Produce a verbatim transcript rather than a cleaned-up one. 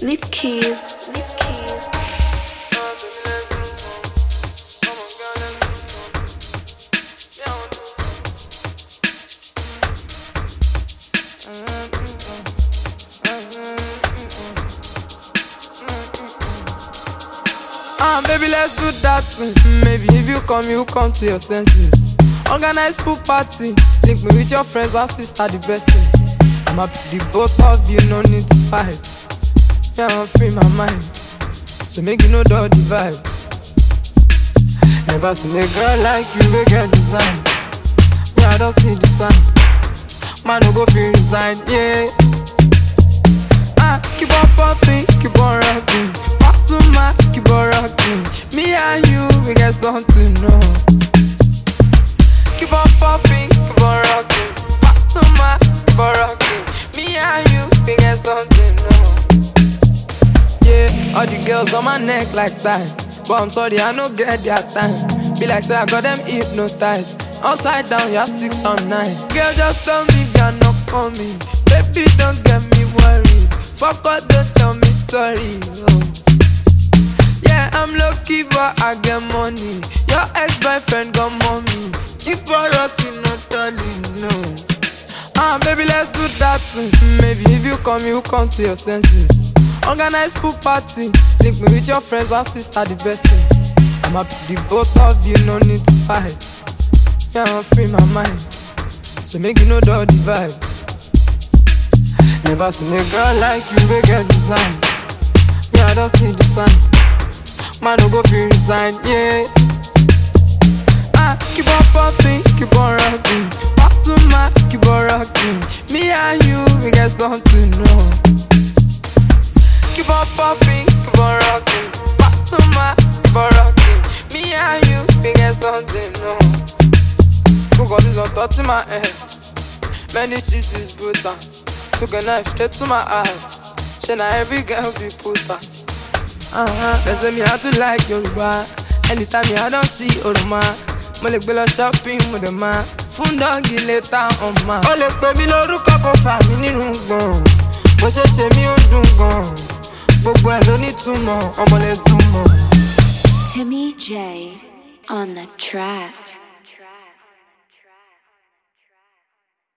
Leaf keys, leaf keys. Ah, baby, let's do that thing. Maybe if you come, you come to your senses. Organize pool party. Link me with your friends and sister, the best thing. I'm happy the both of you, no need to fight. Yeah, I'm free my mind. So make you know the vibe. Never seen a girl like you, we get design. Yeah, I don't see the sign. Man, no go feel resign, yeah. Ah, keep on popping, keep on rocking. Pasuma, keep on rocking. Me and you, we get something to know. Keep on popping, keep on rocking. Pasuma, keep on rocking. Me and you, we get something to know. Yeah, all the girls on my neck like that. But I'm sorry, I no get their time. Be like, say I got them hypnotized. Upside down, you're six, I'm nine. Girl, just tell me you're not coming. Baby, don't get me worried. Fuck up, don't tell me sorry. Oh. Yeah, I'm lucky, but I get money. Your ex-boyfriend got money. Keep on rocking, not darling, no. Ah, baby, let's do that thing. Maybe if you come, you come to your senses. Organize pool party. Link me with your friends and sister, the best thing. I'm happy the both of you, no need to fight. Yeah, I'm free my mind. So make you know the vibe. Never seen a girl like you, we get design. Yeah, I don't see the sign. Man, no go feel resign, yeah. Ah, keep on popping, keep on rocking. Pasuma, keep on rocking. Me and you, we get something to know. Keep on popping, keep on rocking. Pasuma, keep on rocking. Me and you, we get something to know. Cook up this on top to my head. Man, this shit is brutal. Took a knife straight to my eyes. Should not every girl be puta. Uh-huh. They say me how to like Yoruba. Anytime me I don't see Oroma. Mo lè gbé lọ shopping with the man. Fún dọ́ọ̀gì later on ma. Ó lè pè mí lórúkọ kó fà mí nínú gan. Bó ṣe ṣe mí ó dùn gan. Gbogbo ẹ̀ ló nítumọ̀, ọmọ lè dùn mọ́. Timmy J on the track.